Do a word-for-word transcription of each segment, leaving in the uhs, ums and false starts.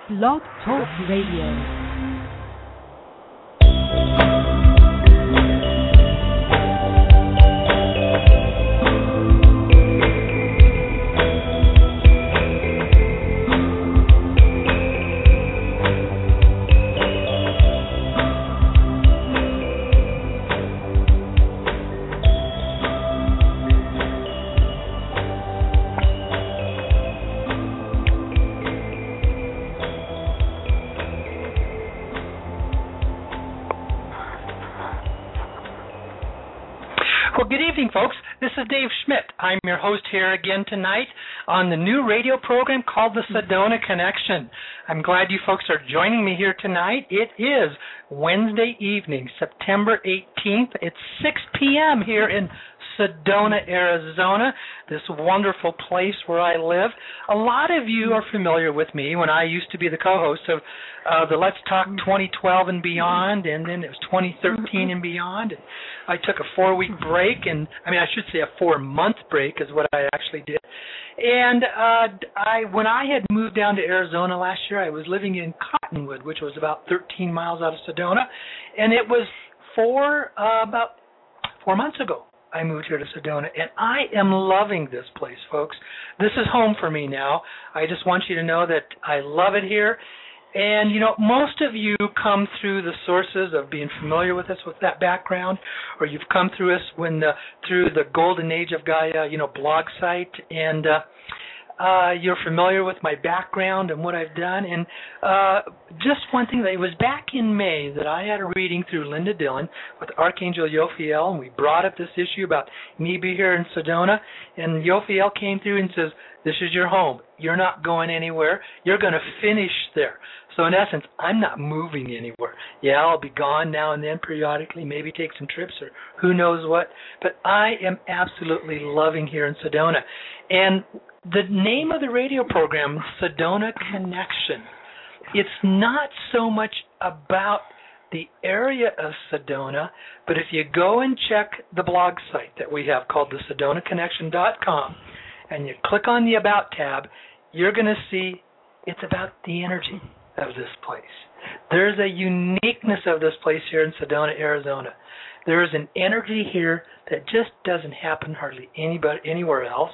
Blog Talk Radio. Well, good evening, folks. This is Dave Schmidt. I'm your host here again tonight on the new radio program called the Sedona Connection. I'm glad you folks are joining me here tonight. It is Wednesday evening, September eighteenth. It's six p.m. here in Sedona, Arizona, this wonderful place where I live. A lot of you are familiar with me when I used to be the co-host of uh, the Let's Talk twenty twelve and Beyond, and then it was twenty thirteen and beyond. I took a four-week break, and I mean, I should say a four-month break is what I actually did. And uh, I, when I had moved down to Arizona last year, I was living in Cottonwood, which was about thirteen miles out of Sedona, and it was four uh, about four months ago. I moved here to Sedona, and I am loving this place, folks. This is home for me now. I just want you to know that I love it here. And, you know, most of you come through the sources of being familiar with us, with that background, or you've come through us when the, through the Golden Age of Gaia, you know, blog site, and uh, uh, you're familiar with my background and what I've done. And uh, just one thing, that it was back in May that I had a reading through Linda Dillon with Archangel Yophiel, and we brought up this issue about me being here in Sedona, and Yophiel came through and says, this is your home. You're not going anywhere. You're going to finish there. So in essence, I'm not moving anywhere. Yeah, I'll be gone now and then periodically, maybe take some trips or who knows what. But I am absolutely loving here in Sedona. And the name of the radio program, Sedona Connection, it's not so much about the area of Sedona, but if you go and check the blog site that we have called the sedona connection dot com, and you click on the About tab, you're going to see it's about the energy of this place. There's a uniqueness of this place here in Sedona, Arizona. There is an energy here that just doesn't happen hardly anybody anywhere else.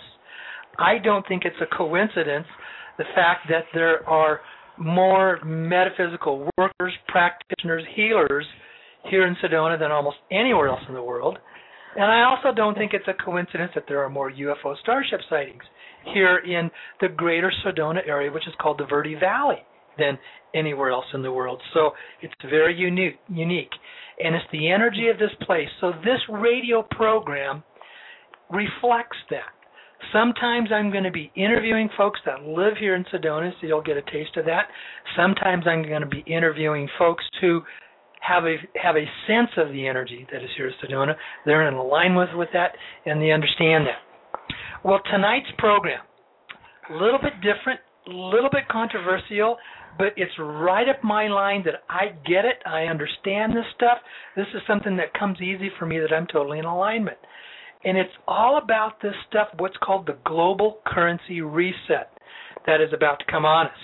I don't think it's a coincidence, the fact that there are more metaphysical workers, practitioners, healers here in Sedona than almost anywhere else in the world. And I also don't think it's a coincidence that there are more U F O starship sightings here in the greater Sedona area, which is called the Verde Valley, than anywhere else in the world. So it's very unique, unique. And it's the energy of this place. So this radio program reflects that. Sometimes I'm going to be interviewing folks that live here in Sedona, so you'll get a taste of that. Sometimes I'm going to be interviewing folks who have a have a sense of the energy that is here in Sedona. They're in alignment with, with that, and they understand that. Well, tonight's program, a little bit different, a little bit controversial, but it's right up my line that I get it. I understand this stuff. This is something that comes easy for me, that I'm totally in alignment. And it's all about this stuff, what's called the global currency reset that is about to come on us.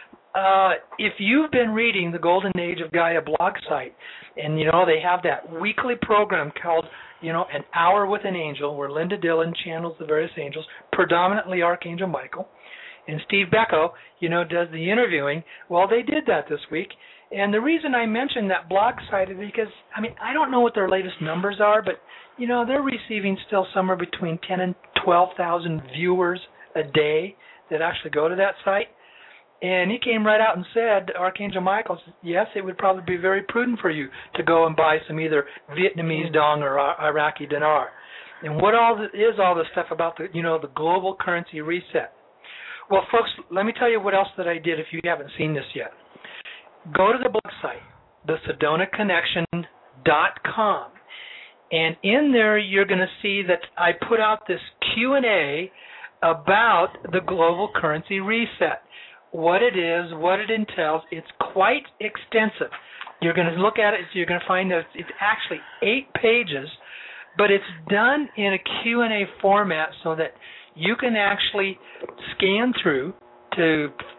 Uh, if you've been reading the Golden Age of Gaia blog site, and, you know, they have that weekly program called, you know, An Hour with an Angel, where Linda Dillon channels the various angels, predominantly Archangel Michael, and Steve Becko, you know, does the interviewing. Well, they did that this week. And the reason I mentioned that blog site is because, I mean, I don't know what their latest numbers are, but, you know, they're receiving still somewhere between ten and twelve thousand viewers a day that actually go to that site. And he came right out and said, Archangel Michael, yes, it would probably be very prudent for you to go and buy some either Vietnamese dong or Iraqi dinar. And what all the, is all this stuff about the, you know, the global currency reset? Well, folks, let me tell you what else that I did if you haven't seen this yet. Go to the blog site, the sedona connection dot com, and in there you're going to see that I put out this Q and A about the global currency reset, what it is, what it entails. It's quite extensive. You're going to look at it, so you're going to find that it's actually eight pages, but it's done in a Q and A format so that you can actually scan through to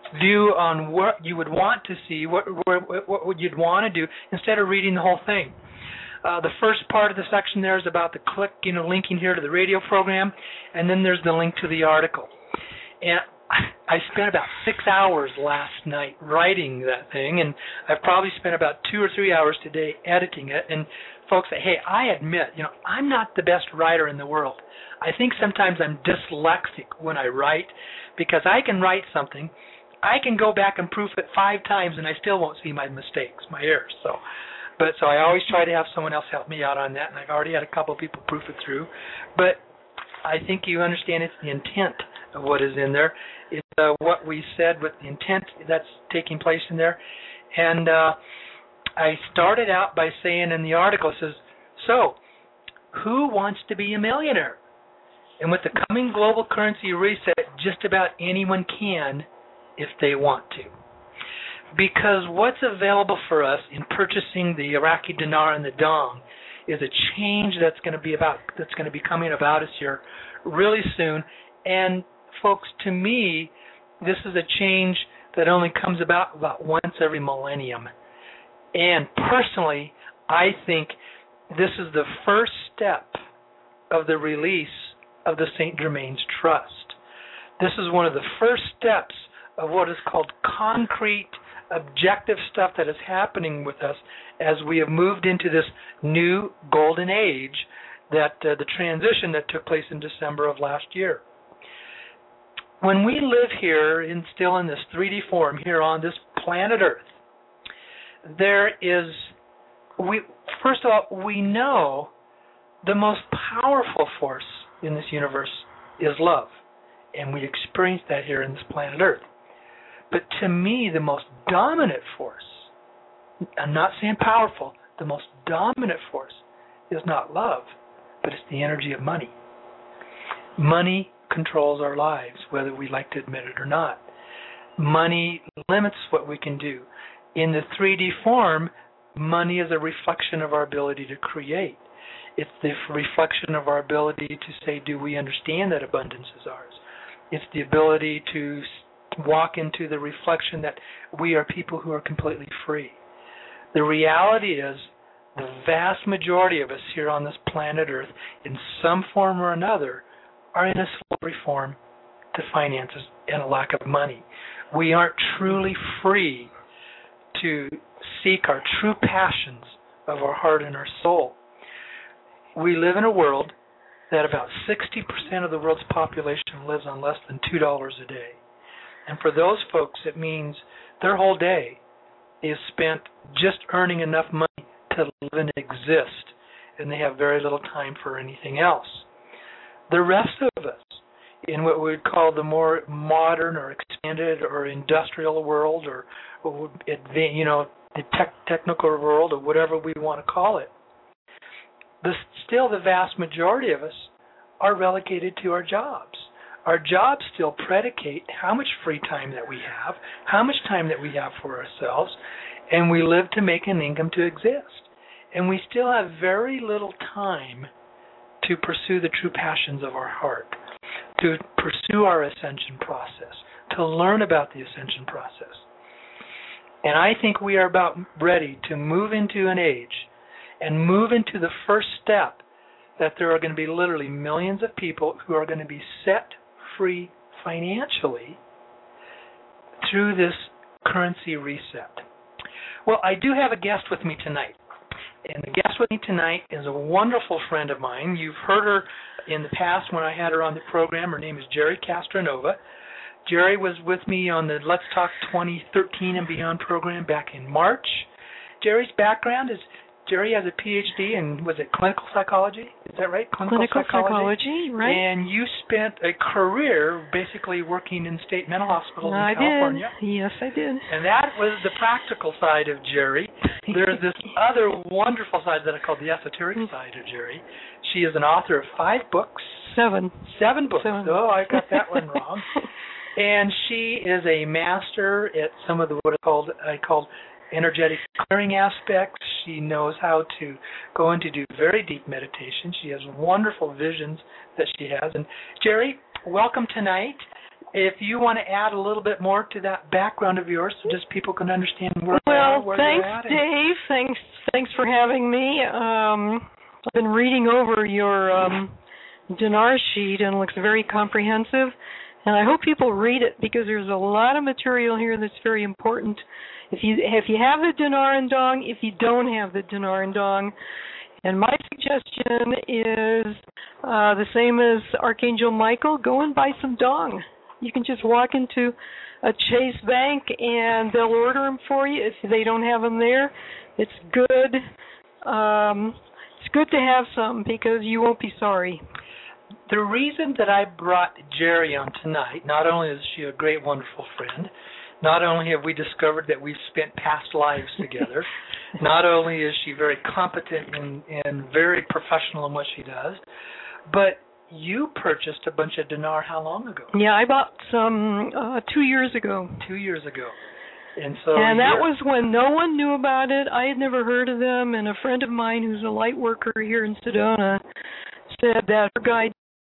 view on what you would want to see, what what, what you'd want to do, instead of reading the whole thing. Uh, the first part of the section there is about the click, you know, linking here to the radio program, and then there's the link to the article. And I spent about six hours last night writing that thing, and I've probably spent about two or three hours today editing it. And folks say, hey, I admit, you know, I'm not the best writer in the world. I think sometimes I'm dyslexic when I write, because I can write something, I can go back and proof it five times, and I still won't see my mistakes, my errors. So, but so I always try to have someone else help me out on that, and I've already had a couple of people proof it through. But I think you understand it's the intent of what is in there. It's uh, what we said with the intent that's taking place in there. And uh, I started out by saying in the article, it says, so, who wants to be a millionaire? And with the coming global currency reset, just about anyone can if they want to. Because what's available for us in purchasing the Iraqi dinar and the dong is a change that's going to be about that's going to be coming about us here really soon. And folks, to me, this is a change that only comes about about once every millennium. And personally, I think this is the first step of the release of the Saint Germain's Trust. This is one of the first steps of what is called concrete, objective stuff that is happening with us as we have moved into this new golden age, that uh, the transition that took place in December of last year. When we live here, in, still in this three D form here on this planet Earth, there is, we first of all, we know the most powerful force in this universe is love, and we experience that here in this planet Earth. But to me, the most dominant force, I'm not saying powerful, the most dominant force is not love, but it's the energy of money. Money controls our lives, whether we like to admit it or not. Money limits what we can do. In the three D form, money is a reflection of our ability to create. It's the reflection of our ability to say, do we understand that abundance is ours? It's the ability to walk into the reflection that we are people who are completely free. The reality is the vast majority of us here on this planet Earth, in some form or another, are in a slavery form to finances and a lack of money. We aren't truly free to seek our true passions of our heart and our soul. We live in a world that about sixty percent of the world's population lives on less than two dollars a day. And for those folks, it means their whole day is spent just earning enough money to live and exist, and they have very little time for anything else. The rest of us, in what we would call the more modern or expanded or industrial world, or, or you know, the tech, technical world, or whatever we want to call it, the, still the vast majority of us are relegated to our jobs. Our jobs still predicate how much free time that we have, how much time that we have for ourselves, and we live to make an income to exist. And we still have very little time to pursue the true passions of our heart, to pursue our ascension process, to learn about the ascension process. And I think we are about ready to move into an age and move into the first step that there are going to be literally millions of people who are going to be set free financially through this currency reset. Well, I do have a guest with me tonight. And the guest with me tonight is a wonderful friend of mine. You've heard her in the past when I had her on the program. Her name is Jerry Castronova. Jerry was with me on the Let's Talk twenty thirteen and Beyond program back in March. Jerry's background is Jerry has a P H D in, was it clinical psychology? Is that right? Clinical, clinical psychology. psychology, right. And you spent a career basically working in state mental hospitals I in California. did. Yes, I did. And that was the practical side of Jerry. There's this other wonderful side that I call the esoteric side of Jerry. She is an author of five books. Seven. Seven books. Seven. Oh, I got that one wrong. And she is a master at some of the what I called I called energetic clearing aspects. She knows how to go into do very deep meditation. She has wonderful visions that she has. And Jerry, welcome tonight. if you want to add a little bit more to that background of yours, so just people can understand where well, you are, where thanks, you're at. Dave. Thanks, thanks for having me. Um, I've been reading over your um, dinar sheet, and it looks very comprehensive. And I hope people read it because there's a lot of material here that's very important. If you if you have the dinar and dong, if you don't have the dinar and dong, and my suggestion is uh, the same as Archangel Michael: go and buy some dong. You can just walk into a Chase Bank and they'll order them for you. If they don't have them there, it's good. Um, it's good to have some because you won't be sorry. The reason that I brought Jerry on tonight, not only is she a great, wonderful friend, not only have we discovered that we've spent past lives together, not only is she very competent and, and very professional in what she does, but you purchased a bunch of dinar how long ago? Yeah, I bought some uh, two years ago. Two years ago. And so and that was when no one knew about it. I had never heard of them, and a friend of mine who's a light worker here in Sedona said that her guy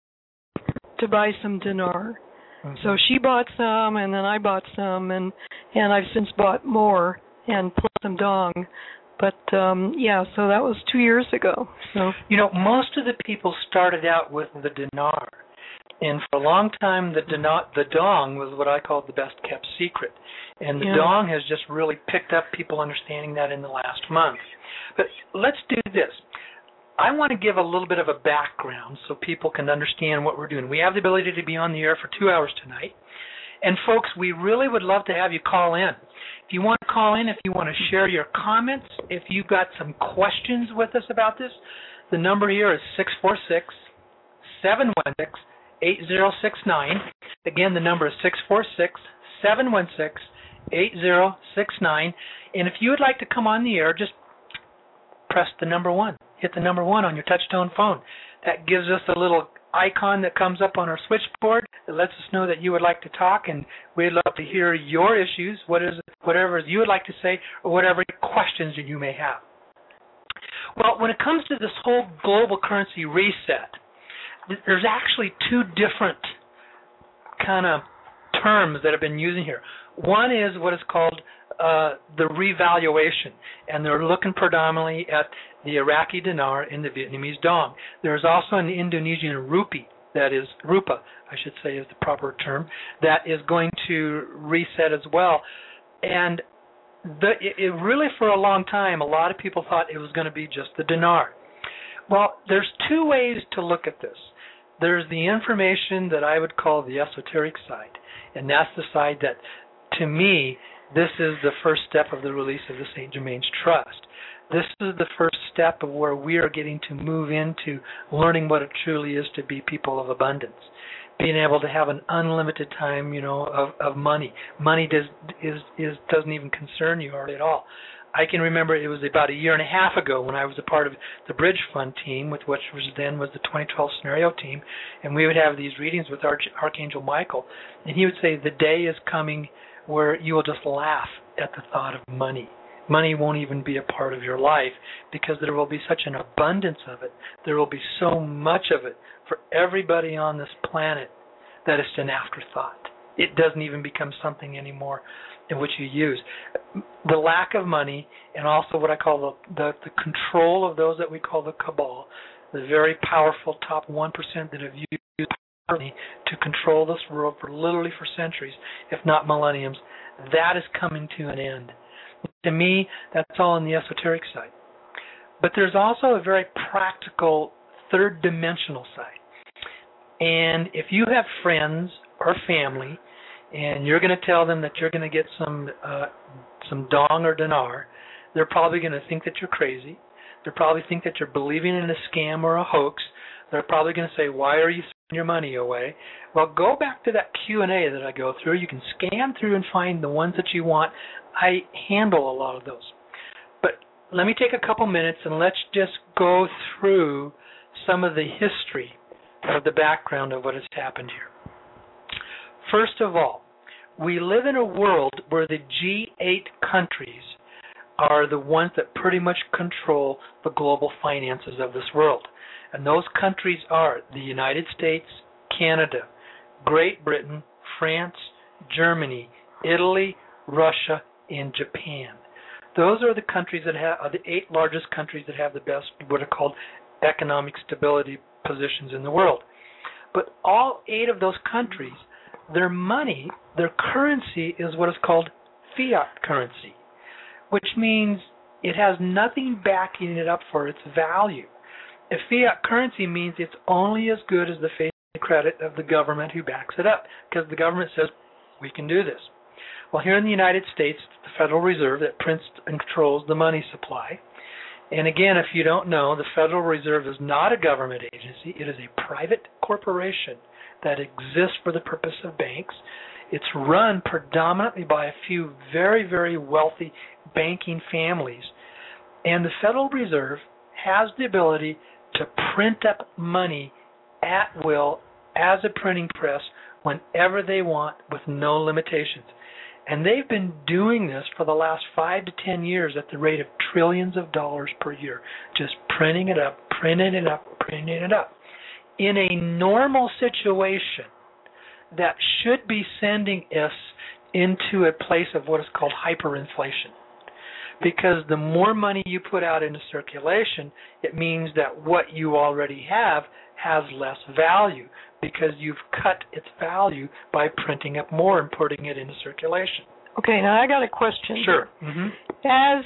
to buy some dinar. Mm-hmm. So she bought some, and then I bought some, and and I've since bought more, and plus some dong. But, um, yeah, so that was two years ago. So you know, most of the people started out with the dinar. And for a long time, the dinar, the dong was what I called the best-kept secret. And the yeah. dong has just really picked up people understanding that in the last month. But let's do this. I want to give a little bit of a background so people can understand what we're doing. We have the ability to be on the air for two hours tonight. And, folks, we really would love to have you call in. If you want to call in, if you want to share your comments, if you've got some questions with us about this, the number here is six four six, seven one six, eight zero six nine. Again, the number is six four six, seven one six, eight zero six nine. And if you would like to come on the air, just press the number one. Hit the number one on your touch-tone phone. That gives us a little icon that comes up on our switchboard that lets us know that you would like to talk, and we'd love to hear your issues, what is whatever you would like to say, or whatever questions that you may have. Well, when it comes to this whole global currency reset, there's actually two different kind of terms that have been used here. One is what is called uh, the revaluation, and they're looking predominantly at the Iraqi dinar and the Vietnamese dong. There's also an Indonesian rupee, that is, rupa, I should say is the proper term, that is going to reset as well. And the, it, it really, for a long time, a lot of people thought it was going to be just the dinar. Well, there's two ways to look at this. There's the information that I would call the esoteric side, and that's the side that, to me, this is the first step of the release of the Saint Germain's Trust. This is the first step of where we are getting to move into learning what it truly is to be people of abundance, being able to have an unlimited time, you know, of, of money. Money does is is doesn't even concern you hardly at all. I can remember it was about a year and a half ago when I was a part of the Bridge Fund team, with which was then was the twenty twelve Scenario team, and we would have these readings with Arch, Archangel Michael, and he would say, the day is coming where you will just laugh at the thought of money. Money won't even be a part of your life because there will be such an abundance of it. There will be so much of it for everybody on this planet that it's an afterthought. It doesn't even become something anymore in which you use. The lack of money, and also what I call the, the, the control of those that we call the cabal, the very powerful top one percent that have used money to control this world for literally for centuries, if not millenniums, that is coming to an end. To me, that's all on the esoteric side. But there's also a very practical third dimensional side. And if you have friends or family, and you're going to tell them that you're going to get some uh, some dong or dinar, they're probably going to think that you're crazy. They'll probably think that you're believing in a scam or a hoax. They're probably going to say, why are you throwing your money away? Well, go back to that Q and A that I go through. You can scan through and find the ones that you want. I handle a lot of those. But let me take a couple minutes and let's just go through some of the history of the background of what has happened here. First of all, we live in a world where the G eight countries are the ones that pretty much control the global finances of this world. And those countries are the United States, Canada, Great Britain, France, Germany, Italy, Russia, and Japan. Those are the countries that have are the eight largest countries that have the best, what are called economic stability positions in the world. But all eight of those countries, their money, their currency is what is called fiat currency, which means it has nothing backing it up for its value. A fiat currency means it's only as good as the faith and credit of the government who backs it up, because the government says, we can do this. Well, here in the United States, it's the Federal Reserve that prints and controls the money supply. And again, if you don't know, the Federal Reserve is not a government agency. It is a private corporation that exists for the purpose of banks. It's run predominantly by a few very, very wealthy banking families. And the Federal Reserve has the ability to print up money at will as a printing press whenever they want with no limitations. And they've been doing this for the last five to ten years at the rate of trillions of dollars per year, just printing it up, printing it up, printing it up. In a normal situation, that should be sending us into a place of what is called hyperinflation. Because the more money you put out into circulation, it means that what you already have has less value, because you've cut its value by printing up more and putting it into circulation. Okay, now I got a question. Sure. Mm-hmm. As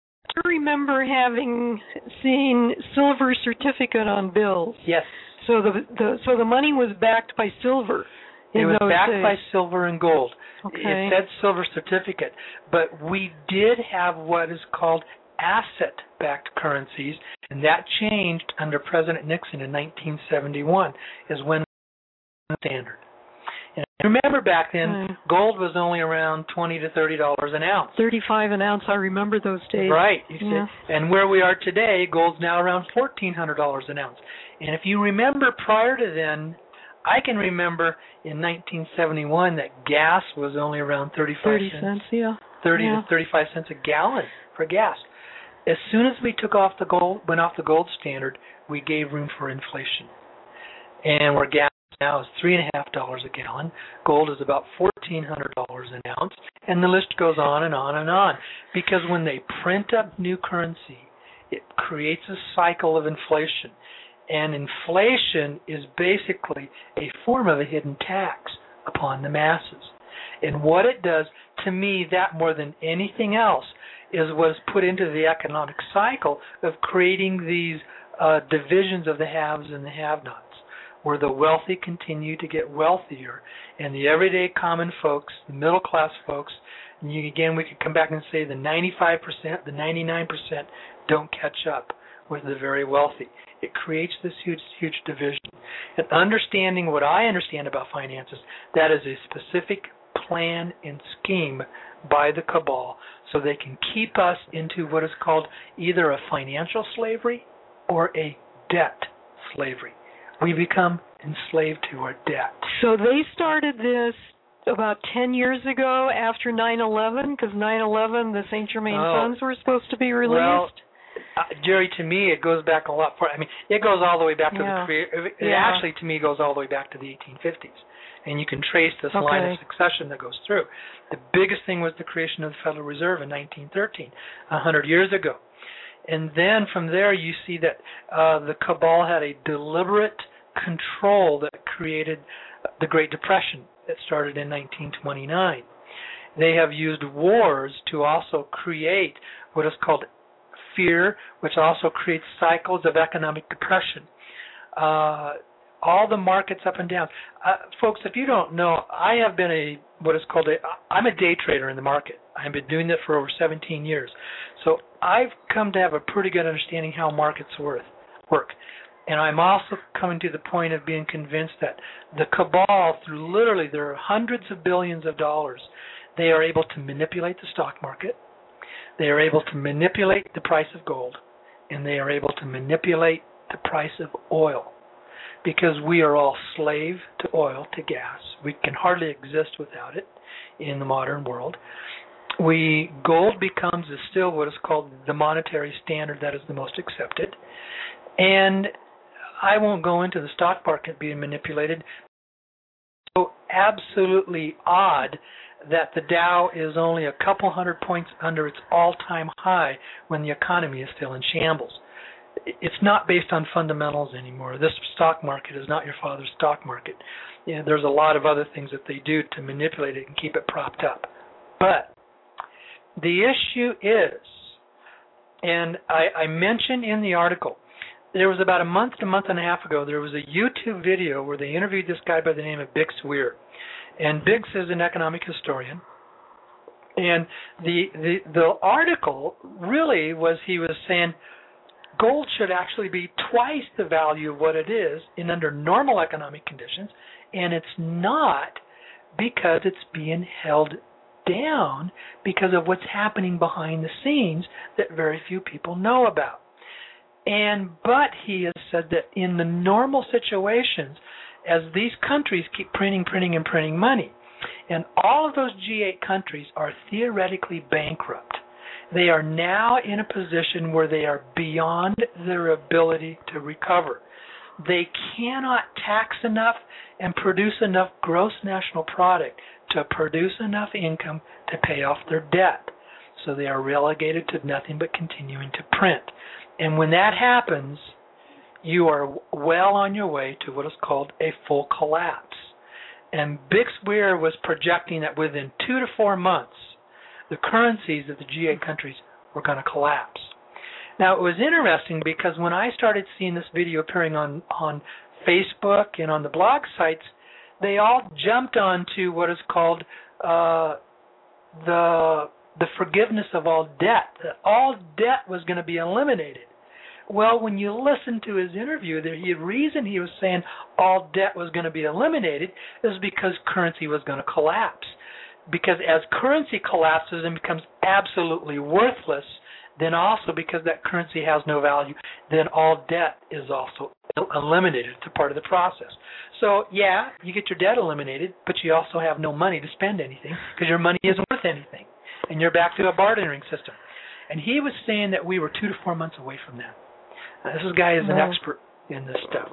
I remember having seen silver certificate on bills. Yes. So the, the so the money was backed by silver. It was backed days. by silver and gold. Okay. It said silver certificate, but we did have what is called asset-backed currencies, and that changed under President Nixon in nineteen seventy-one, is when the standard. And remember back then, mm. gold was only around twenty to thirty dollars an ounce. Thirty-five an ounce. I remember those days. Right. You yeah. see. And where we are today, gold's now around fourteen hundred dollars an ounce. And if you remember prior to then, I can remember in nineteen seventy-one that gas was only around thirty-five thirty cents. cents, yeah. thirty yeah. to thirty-five cents a gallon for gas. As soon as we took off the gold, went off the gold standard, we gave room for inflation. And where gas now is three and a half dollars a gallon, gold is about fourteen hundred dollars an ounce, and the list goes on and on and on. Because when they print up new currency, it creates a cycle of inflation. And inflation is basically a form of a hidden tax upon the masses. And what it does, to me, that more than anything else, is what is put into the economic cycle of creating these uh, divisions of the haves and the have-nots, where the wealthy continue to get wealthier, and the everyday common folks, the middle-class folks, and you, again, we could come back and say the ninety-five percent, the ninety-nine percent don't catch up with the very wealthy. It creates this huge, huge division. And understanding what I understand about finances, that is a specific plan and scheme by the cabal, so they can keep us into what is called either a financial slavery or a debt slavery. We become enslaved to our debt. So they started this about ten years ago after nine eleven, because nine eleven, the Saint Germain oh, funds were supposed to be released. Well, uh, Jerry, to me, it goes back a lot. For, I mean, it goes all the way back to yeah. the creation. It yeah. actually, to me, goes all the way back to the eighteen fifties. And you can trace this okay. line of succession that goes through. The biggest thing was the creation of the Federal Reserve in nineteen thirteen, one hundred years ago. And then from there you see that uh, the cabal had a deliberate control that created the Great Depression that started in nineteen twenty-nine. They have used wars to also create what is called fear, which also creates cycles of economic depression. Uh, all the markets up and down. Uh, folks, if you don't know, I have been a, what is called a, I'm a day trader in the market. I've been doing that for over seventeen years. So I've come to have a pretty good understanding how markets worth, work. And I'm also coming to the point of being convinced that the cabal, through literally there are hundreds of billions of dollars, they are able to manipulate the stock market. They are able to manipulate the price of gold. And they are able to manipulate the price of oil. Because we are all slave to oil, to gas. We can hardly exist without it in the modern world. We gold becomes is still what is called the monetary standard that is the most accepted. And I won't go into the stock market being manipulated. So absolutely odd that the Dow is only a couple hundred points under its all-time high when the economy is still in shambles. It's not based on fundamentals anymore. This stock market is not your father's stock market. You know, there's a lot of other things that they do to manipulate it and keep it propped up. But the issue is, and I, I mentioned in the article, there was about a month to a month and a half ago, there was a YouTube video where they interviewed this guy by the name of Bix Weir. And Bix is an economic historian. And the, the the article really was, he was saying gold should actually be twice the value of what it is in under normal economic conditions, and it's not because it's being held down because of what's happening behind the scenes that very few people know about. And but he has said that in the normal situations, as these countries keep printing, printing, and printing money, and all of those G eight countries are theoretically bankrupt, they are now in a position where they are beyond their ability to recover. They cannot tax enough and produce enough gross national product to produce enough income to pay off their debt. So they are relegated to nothing but continuing to print. And when that happens, you are well on your way to what is called a full collapse. And Bix Weir was projecting that within two to four months, the currencies of the G eight countries were going to collapse. Now, it was interesting because when I started seeing this video appearing on, on Facebook and on the blog sites, they all jumped onto what is called uh, the the forgiveness of all debt. That all debt was going to be eliminated. Well, when you listen to his interview, the reason he was saying all debt was going to be eliminated is because currency was going to collapse. Because as currency collapses and becomes absolutely worthless, then also because that currency has no value, then all debt is also eliminated. It's a part of the process. So, yeah, you get your debt eliminated, but you also have no money to spend anything because your money isn't worth anything. And you're back to a bartering system. And he was saying that we were two to four months away from that. Now, this guy is an wow. expert in this stuff.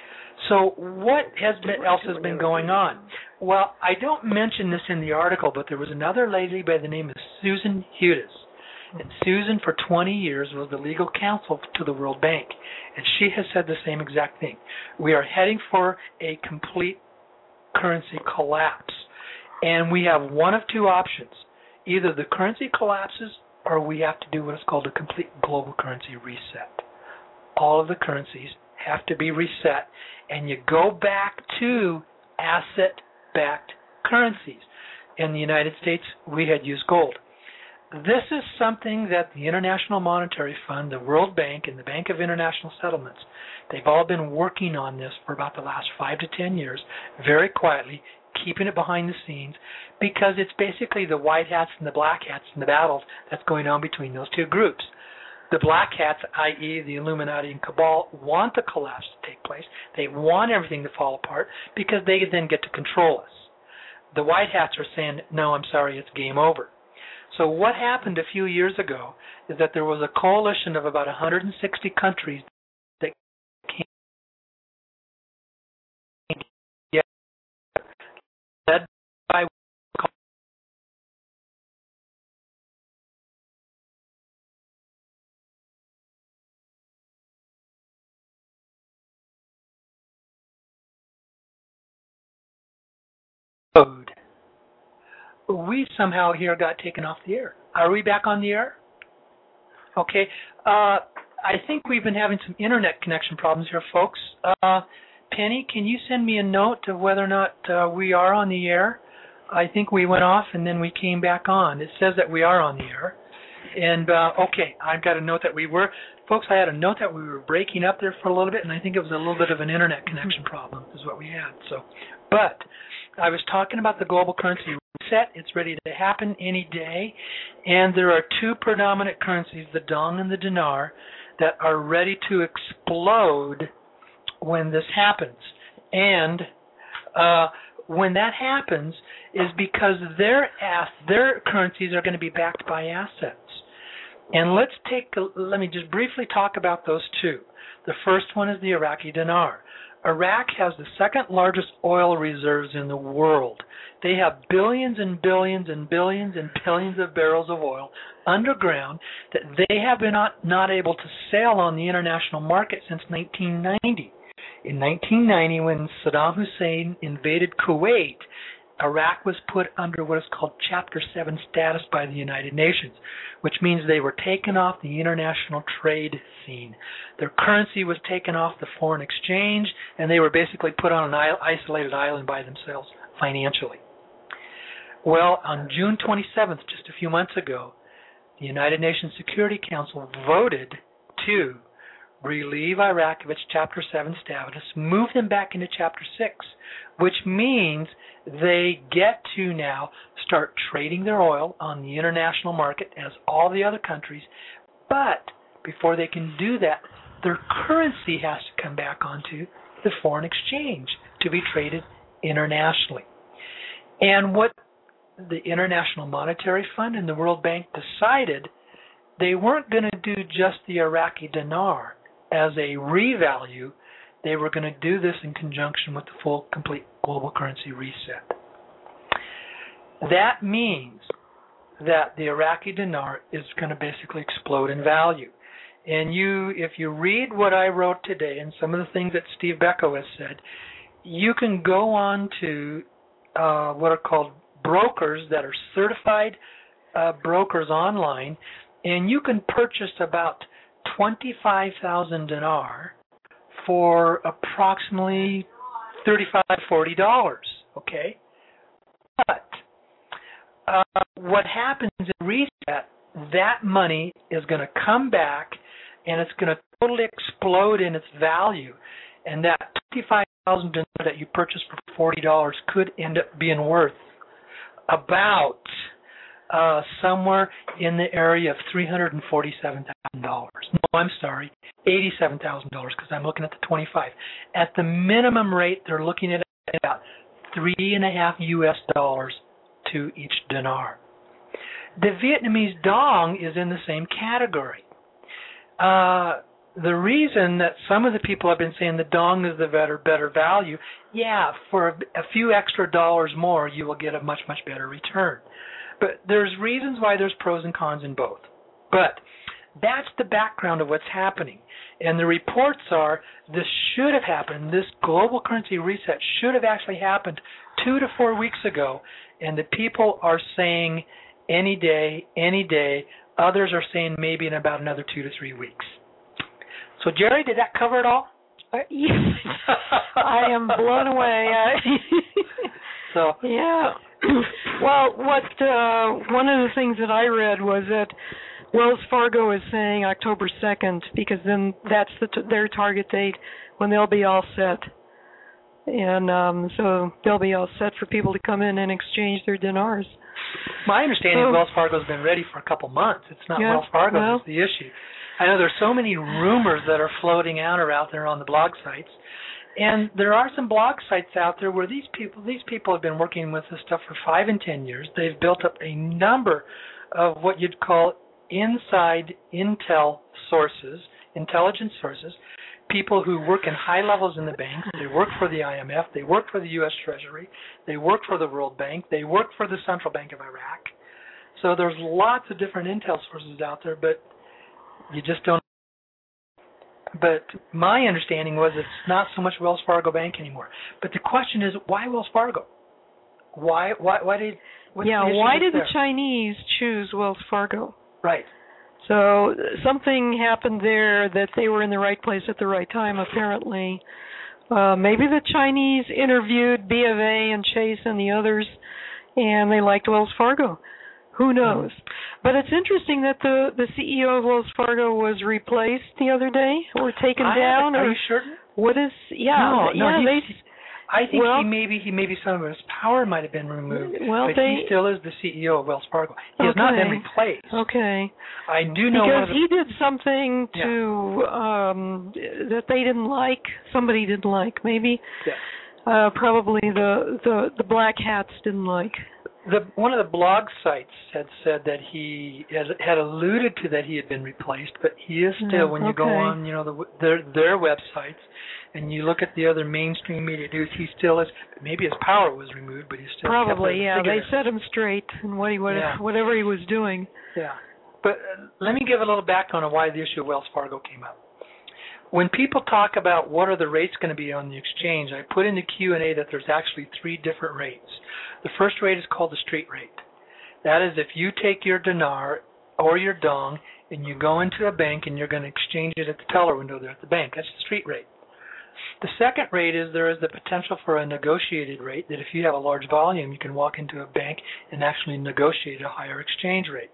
So what has been, else has been going on? Well, I don't mention this in the article, but there was another lady by the name of Susan Hudes. And Susan, for twenty years, was the legal counsel to the World Bank. And she has said the same exact thing. We are heading for a complete currency collapse. And we have one of two options. Either the currency collapses or we have to do what is called a complete global currency reset. All of the currencies have to be reset, and you go back to asset-backed currencies. In the United States, we had used gold. This is something that the International Monetary Fund, the World Bank, and the Bank of International Settlements, they've all been working on this for about the last five to ten years, very quietly, keeping it behind the scenes, because it's basically the white hats and the black hats and the battles that's going on between those two groups. The black hats, that is the Illuminati and Cabal, want the collapse to take place. They want everything to fall apart because they then get to control us. The white hats are saying, no, I'm sorry, it's game over. So what happened a few years ago is that there was a coalition of about one hundred sixty countries that came together, led by code. We somehow here got taken off the air. Are we back on the air? Okay. Uh, I think we've been having some internet connection problems here, folks. Uh, Penny, can you send me a note of whether or not uh, we are on the air? I think we went off and then we came back on. It says that we are on the air. And, uh, okay, I've got a note that we were. Folks, I had a note that we were breaking up there for a little bit, and I think it was a little bit of an internet connection problem is what we had. So, but I was talking about the global currency reset. It's ready to happen any day. And there are two predominant currencies, the dong and the dinar, that are ready to explode when this happens. And uh, when that happens is because their ass, their currencies are going to be backed by assets. And let's take, a, let me just briefly talk about those two. The first one is the Iraqi dinar. Iraq has the second largest oil reserves in the world. They have billions and billions and billions and billions of barrels of oil underground that they have been not, not able to sell on the international market since nineteen ninety. In nineteen ninety, when Saddam Hussein invaded Kuwait, Iraq was put under what is called Chapter seven status by the United Nations, which means they were taken off the international trade scene. Their currency was taken off the foreign exchange, and they were basically put on an isolated island by themselves financially. Well, on June twenty-seventh, just a few months ago, the United Nations Security Council voted to relieve Iraq of its Chapter seven status, move them back into Chapter six, which means they get to now start trading their oil on the international market as all the other countries, but before they can do that, their currency has to come back onto the foreign exchange to be traded internationally. And what the International Monetary Fund and the World Bank decided, they weren't going to do just the Iraqi dinar as a revalue. They were going to do this in conjunction with the full, complete global currency reset. That means that the Iraqi dinar is going to basically explode in value. And you, if you read what I wrote today and some of the things that Steve Becko has said, you can go on to uh, what are called brokers that are certified uh, brokers online, and you can purchase about twenty-five thousand dinar for approximately thirty-five dollars, forty dollars, okay? But uh, what happens in reset, that money is going to come back and it's going to totally explode in its value. And that twenty-five thousand dinar that you purchased for forty dollars could end up being worth about uh, somewhere in the area of three hundred forty-seven thousand dollars. No, I'm sorry, eighty-seven thousand dollars, because I'm looking at the twenty-five. At the minimum rate, they're looking at about three and a half U S dollars to each dinar. The Vietnamese dong is in the same category. Uh, the reason that some of the people have been saying the dong is the better, better value, yeah, for a, a few extra dollars more, you will get a much, much better return. But there's reasons why there's pros and cons in both. But that's the background of what's happening. And the reports are this should have happened, this global currency reset should have actually happened two to four weeks ago. And the people are saying any day, any day. Others are saying maybe in about another two to three weeks. So, Jerry, did that cover it all? Uh, yes. I am blown away. so yeah. Well, what uh, one of the things that I read was that Wells Fargo is saying October second because then that's the t- their target date when they'll be all set. And um, so they'll be all set for people to come in and exchange their dinars. My understanding so, is Wells Fargo's been ready for a couple months. It's not yeah, Wells Fargo well, that's the issue. I know there's so many rumors that are floating out or out there on the blog sites. And there are some blog sites out there where these people these people have been working with this stuff for five and ten years. They've built up a number of what you'd call inside intel sources, intelligence sources, people who work in high levels in the banks. They work for the I M F. They work for the U S Treasury. They work for the World Bank. They work for the Central Bank of Iraq. So there's lots of different intel sources out there, but you just don't. But my understanding was it's not so much Wells Fargo Bank anymore. But the question is, why Wells Fargo? Why? Why? Why did? Yeah. Why did the Chinese choose Wells Fargo? Right. So something happened there that they were in the right place at the right time, apparently. Uh, maybe the Chinese interviewed B of A and Chase and the others, and they liked Wells Fargo. Who knows? Mm-hmm. But it's interesting that the, the C E O of Wells Fargo was replaced the other day or taken I down. Are or, you certain? What is? Yeah, no, yeah. No, they, I think well, he maybe he maybe some of his power might have been removed, well, but they, he still is the C E O of Wells Fargo. He okay. has not been replaced. Okay. I do know because the, he did something yeah. to um, that they didn't like. Somebody didn't like. Maybe yeah. uh, probably the, the the black hats didn't like. The one of the blog sites had said that he had, had alluded to that he had been replaced, but he is still. Mm, when you okay. go on, you know, the, their their websites, and you look at the other mainstream media news, he still is. Maybe his power was removed, but he still probably. kept Yeah, they figure. set him straight in what he would, Yeah. whatever he was doing. Yeah, but uh, let me give a little background on why the issue of Wells Fargo came up. When people talk about what are the rates going to be on the exchange, I put in the Q and A that there's actually three different rates. The first rate is called the street rate. That is if you take your dinar or your dong and you go into a bank and you're going to exchange it at the teller window there at the bank. That's the street rate. The second rate is there is the potential for a negotiated rate, that if you have a large volume, you can walk into a bank and actually negotiate a higher exchange rate.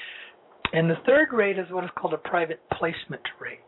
And the third rate is what is called a private placement rate.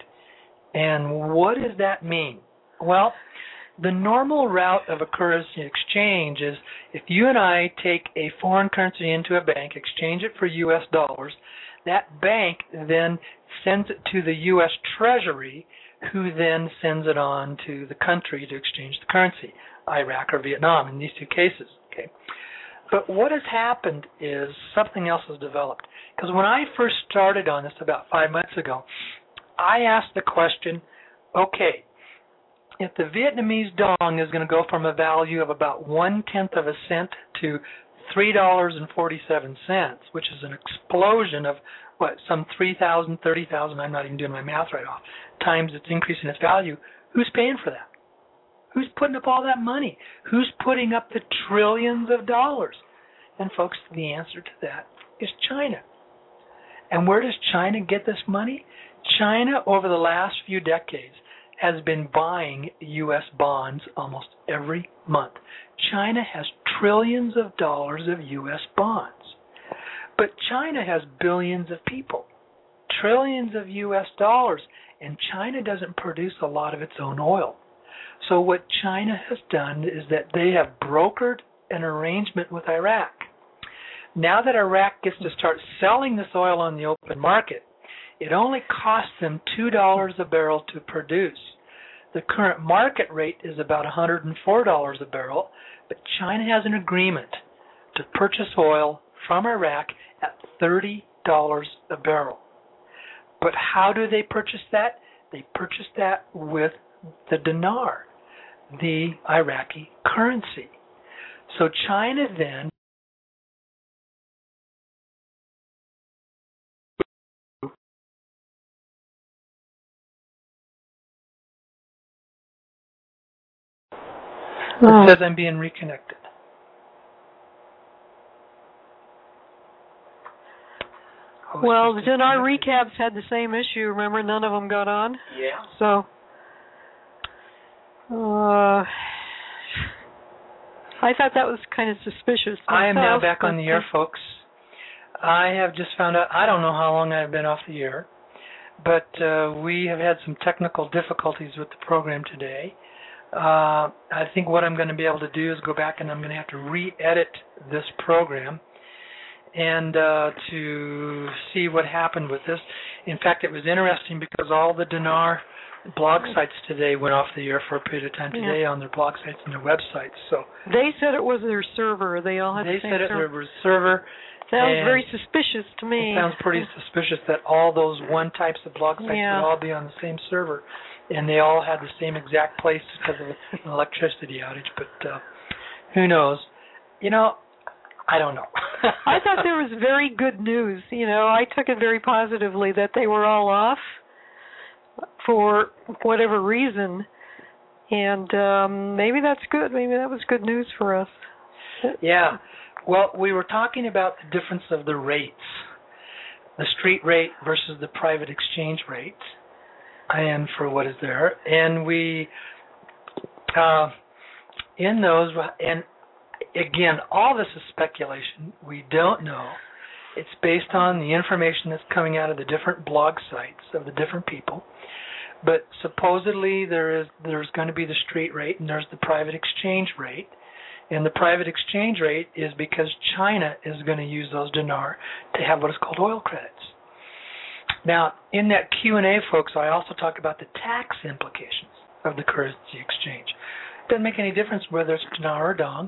And what does that mean? Well, the normal route of a currency exchange is if you and I take a foreign currency into a bank, exchange it for U S dollars, that bank then sends it to the U S Treasury, who then sends it on to the country to exchange the currency, Iraq or Vietnam in these two cases. Okay. But what has happened is something else has developed. Because when I first started on this about five months ago, I asked the question, okay, if the Vietnamese dong is going to go from a value of about one-tenth of a cent to three dollars and forty-seven cents, which is an explosion of, what, some three thousand, thirty thousand, I'm not even doing my math right off, times its increase in its value, who's paying for that? Who's putting up all that money? Who's putting up the trillions of dollars? And folks, the answer to that is China. And where does China get this money? China, over the last few decades, has been buying U S bonds almost every month. China has trillions of dollars of U S bonds. But China has billions of people, trillions of U S dollars, and China doesn't produce a lot of its own oil. So what China has done is that they have brokered an arrangement with Iraq. Now that Iraq gets to start selling this oil on the open market, it only costs them two dollars a barrel to produce. The current market rate is about one hundred four dollars a barrel, but China has an agreement to purchase oil from Iraq at thirty dollars a barrel. But how do they purchase that? They purchase that with the dinar, the Iraqi currency. So China then Oh. It says I'm being reconnected. Well, the dinar recaps had the same issue. Remember, none of them got on. Yeah. So, uh, I thought that was kind of suspicious. I am now myself, back on the air, folks. I have just found out, I don't know how long I've been off the air, but uh, we have had some technical difficulties with the program today. Uh, I think what I'm going to be able to do is go back and I'm going to have to re-edit this program and uh, to see what happened with this. In fact, it was interesting because all the dinar blog sites today went off the air for a period of time today yeah. on their blog sites and their websites. So they said it was their server. They all had they the same said it server. was server. Sounds very suspicious to me. It sounds pretty suspicious that all those one types of blog sites yeah. would all be on the same server, and they all had the same exact place because of an electricity outage. But uh, who knows? You know, I don't know. I thought there was very good news. You know, I took it very positively that they were all off for whatever reason, and um, maybe that's good. Maybe that was good news for us. Yeah. Well, we were talking about the difference of the rates, the street rate versus the private exchange rate, and for what is there. And we, uh, in those, and again, all this is speculation. We don't know. It's based on the information that's coming out of the different blog sites of the different people. But supposedly there is there's going to be the street rate and there's the private exchange rate. And the private exchange rate is because China is going to use those dinar to have what is called oil credits. Now, in that Q and A, folks, I also talk about the tax implications of the currency exchange. It doesn't make any difference whether it's dinar or dong.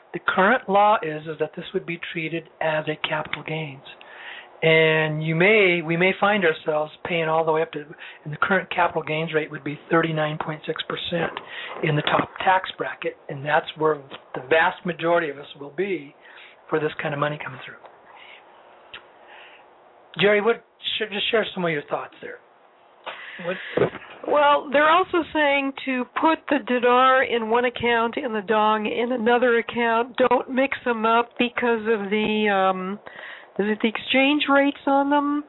The current law is is that this would be treated as a capital gains. And you may, we may find ourselves paying all the way up to, and the current capital gains rate would be thirty-nine point six percent in the top tax bracket, and that's where the vast majority of us will be for this kind of money coming through. Jerry, what, just share some of your thoughts there. What? Well, they're also saying to put the dinar in one account and the dong in another account. Don't mix them up because of the... Um, Is it the exchange rates on them?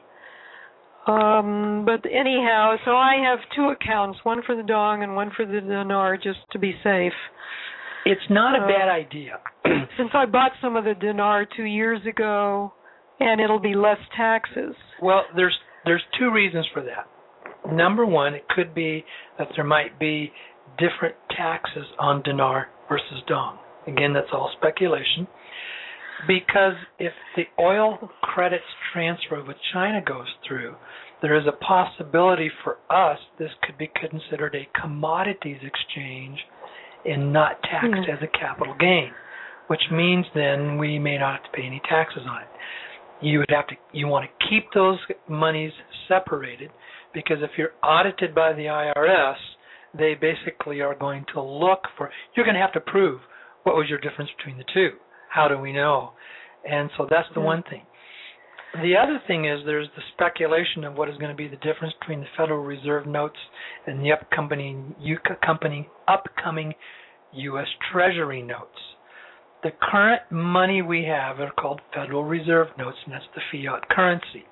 Um, but anyhow, so I have two accounts, one for the dong and one for the dinar, just to be safe. It's not uh, a bad idea. Since I bought some of the dinar two years ago, and it'll be less taxes. Well, there's there's two reasons for that. Number one, it could be that there might be different taxes on dinar versus dong. Again, that's all speculation. Because if the oil credits transfer with China goes through, there is a possibility for us this could be considered a commodities exchange and not taxed mm. as a capital gain, which means then we may not have to pay any taxes on it. You would have to, you want to keep those monies separated, because if you're audited by the I R S, they basically are going to look for, you're going to have to prove what was your difference between the two. How do we know? And so that's the one thing. The other thing is there's the speculation of what is going to be the difference between the Federal Reserve notes and the upcoming, upcoming, upcoming U S Treasury notes. The current money we have are called Federal Reserve notes, and that's the fiat currency.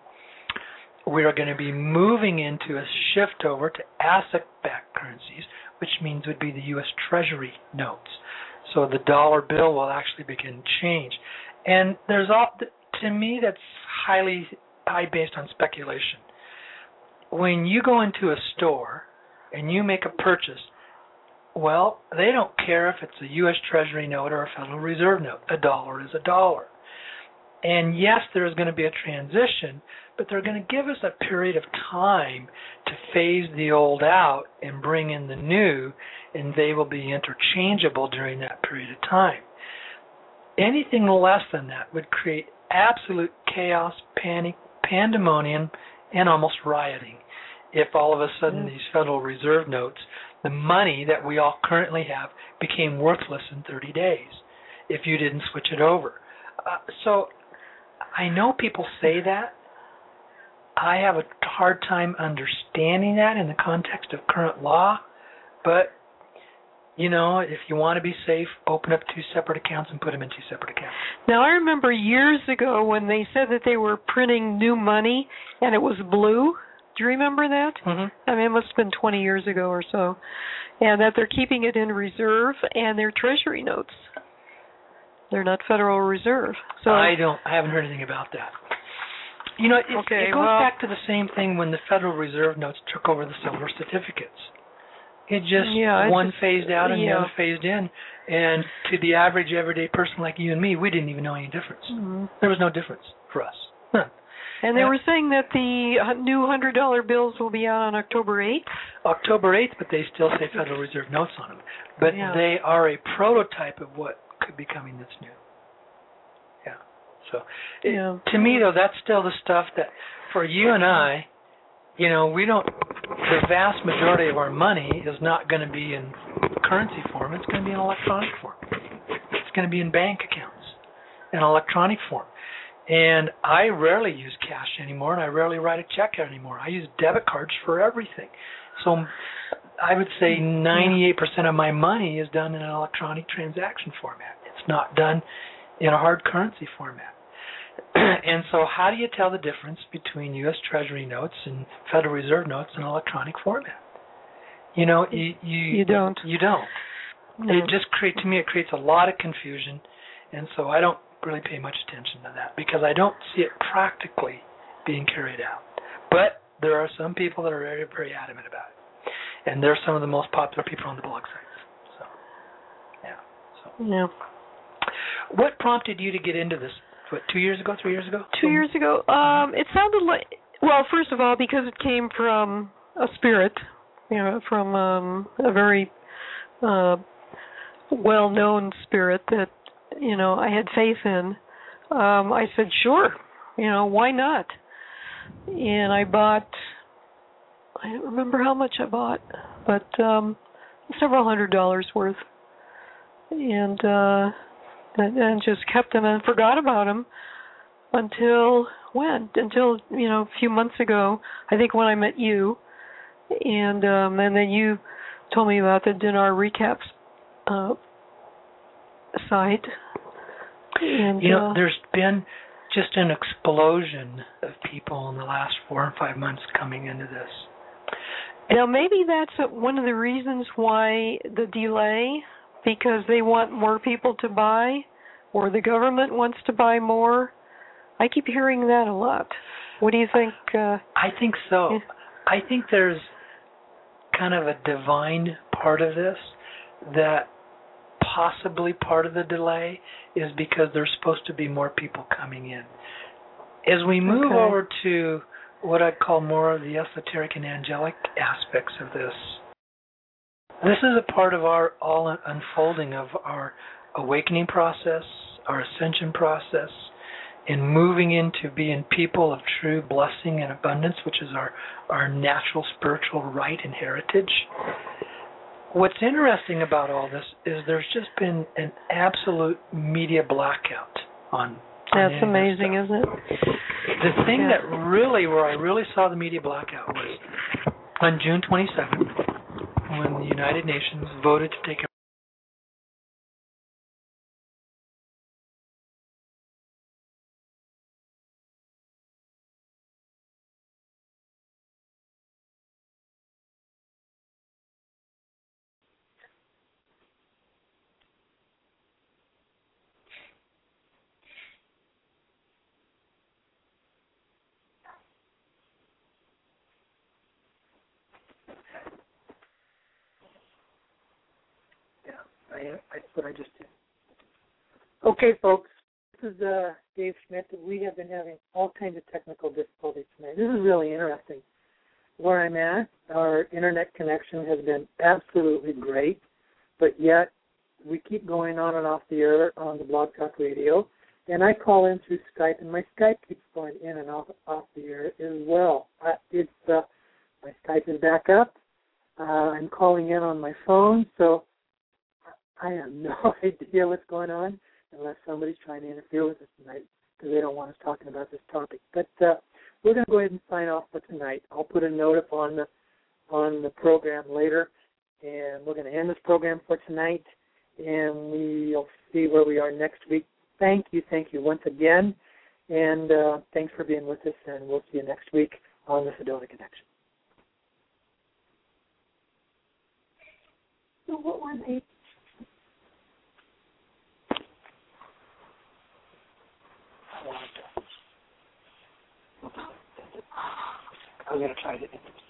We are going to be moving into a shift over to asset-backed currencies, which means would be the U S Treasury notes. So the dollar bill will actually begin to change. And there's all, to me, that's highly high based on speculation. When you go into a store and you make a purchase, well, they don't care if it's a U S Treasury note or a Federal Reserve note. A dollar is a dollar. And yes, there is going to be a transition, but they're going to give us a period of time to phase the old out and bring in the new, and they will be interchangeable during that period of time. Anything less than that would create absolute chaos, panic, pandemonium, and almost rioting if all of a sudden these Federal Reserve notes, the money that we all currently have, became worthless in thirty days if you didn't switch it over. Uh, so I know people say that. I have a hard time understanding that in the context of current law, but you know, if you want to be safe, open up two separate accounts and put them in two separate accounts. Now, I remember years ago when they said that they were printing new money and it was blue. Do you remember that? Mm-hmm. I mean, it must have been twenty years ago or so. And that they're keeping it in reserve, and they're Treasury notes. They're not Federal Reserve. So I don't. I haven't heard anything about that. You know, it, okay, it goes well, back to the same thing when the Federal Reserve notes took over the silver certificates. It just yeah, one just, phased out and yeah. the other phased in, and to the average everyday person like you and me, we didn't even know any difference. Mm-hmm. There was no difference for us. Huh. And they uh, were saying that the new one hundred dollar bills will be out on October eighth? October eighth, but they still say Federal Reserve notes on them. But yeah. they are a prototype of what could be coming that's new. Yeah. So it, yeah. to me, though, that's still the stuff that, for you and I, you know, we don't, the vast majority of our money is not going to be in currency form. It's going to be in electronic form. It's going to be in bank accounts in electronic form. And I rarely use cash anymore, and I rarely write a check anymore. I use debit cards for everything. So I would say ninety-eight percent of my money is done in an electronic transaction format. It's not done in a hard currency format. And so how do you tell the difference between U S Treasury notes and Federal Reserve notes in electronic format? You know, you you, you don't. You don't. No. It just create to me it creates a lot of confusion, and so I don't really pay much attention to that because I don't see it practically being carried out. But there are some people that are very, very adamant about it, and they're some of the most popular people on the blog sites. So, yeah. So, yeah. What prompted you to get into this? What, two years ago, three years ago? Two um, years ago. Um, it sounded like, well, first of all, because it came from a spirit, you know, from um, a very uh, well-known spirit that you know, I had faith in, um, I said, sure, you know, why not? And I bought, I don't remember how much I bought, but um, several hundred dollars worth. And, uh, and, and just kept them and forgot about them until when? Until, you know, a few months ago, I think when I met you. And, um, and then you told me about the Dinar Recaps uh, site. And, you know, uh, there's been just an explosion of people in the last four or five months coming into this. Now, maybe that's one of the reasons why the delay, because they want more people to buy, or the government wants to buy more. I keep hearing that a lot. What do you think? Uh, I think so. Yeah. I think there's kind of a divine part of this, that possibly part of the delay is because there's supposed to be more people coming in. As we move Okay. over to what I'd call more of the esoteric and angelic aspects of this, this is a part of our all unfolding of our awakening process, our ascension process, in moving into being people of true blessing and abundance, which is our, our natural spiritual right and heritage. What's interesting about all this is there's just been an absolute media blackout on, on That's amazing, isn't it? The thing Yeah. that really, where I really saw the media blackout was on June twenty-seventh, when the United Nations voted to take a I, that's what I just did. Okay, folks, this is uh, Dave Schmidt. We have been having all kinds of technical difficulties tonight. This is really interesting. Where I'm at, our internet connection has been absolutely great, but yet we keep going on and off the air on the Blog Talk Radio, and I call in through Skype, and my Skype keeps going in and off, off the air as well. Uh, it's uh, my Skype is back up. Uh, I'm calling in on my phone, so I have no idea what's going on unless somebody's trying to interfere with us tonight because they don't want us talking about this topic. But uh, we're going to go ahead and sign off for tonight. I'll put a note up on the on the program later, and we're going to end this program for tonight, and we'll see where we are next week. Thank you, thank you once again, and uh, thanks for being with us, and we'll see you next week on the Sedona Connection. So what were they? I'm going to try to